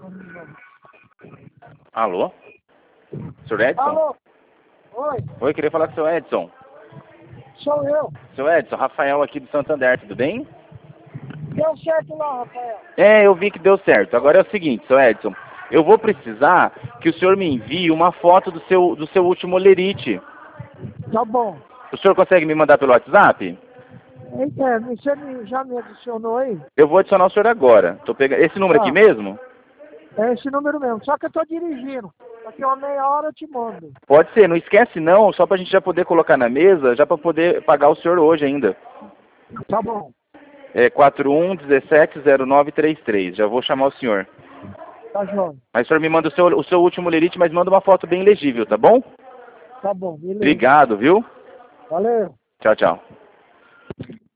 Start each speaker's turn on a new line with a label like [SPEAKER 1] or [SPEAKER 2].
[SPEAKER 1] Alô? Senhor Edson?
[SPEAKER 2] Alô? Oi,
[SPEAKER 1] Oi, queria falar com o seu Edson.
[SPEAKER 2] sou eu.
[SPEAKER 1] Seu Edson, Rafael aqui do Santander, tudo bem?
[SPEAKER 2] Deu certo lá, Rafael.
[SPEAKER 1] Eu vi que deu certo. Agora é o seguinte, seu Edson, eu vou precisar que o senhor me envie uma foto do seu último olerite.
[SPEAKER 2] Tá bom.
[SPEAKER 1] O senhor consegue me mandar pelo WhatsApp?
[SPEAKER 2] Você já me adicionou aí?
[SPEAKER 1] Eu vou adicionar o senhor agora. Tô pegando esse número aqui
[SPEAKER 2] Tá.
[SPEAKER 1] mesmo?
[SPEAKER 2] É esse número mesmo. Só que eu tô dirigindo. Daqui uma meia hora eu te mando.
[SPEAKER 1] Pode ser, não esquece não, só pra gente já poder colocar na mesa, já pra poder pagar o senhor hoje ainda.
[SPEAKER 2] Tá bom.
[SPEAKER 1] É 41170933. Já vou chamar o senhor.
[SPEAKER 2] Tá joia.
[SPEAKER 1] Mas o senhor me manda o seu último olerite, mas manda uma foto bem legível, tá bom?
[SPEAKER 2] Tá bom, beleza.
[SPEAKER 1] Obrigado, viu?
[SPEAKER 2] Valeu.
[SPEAKER 1] Tchau, tchau.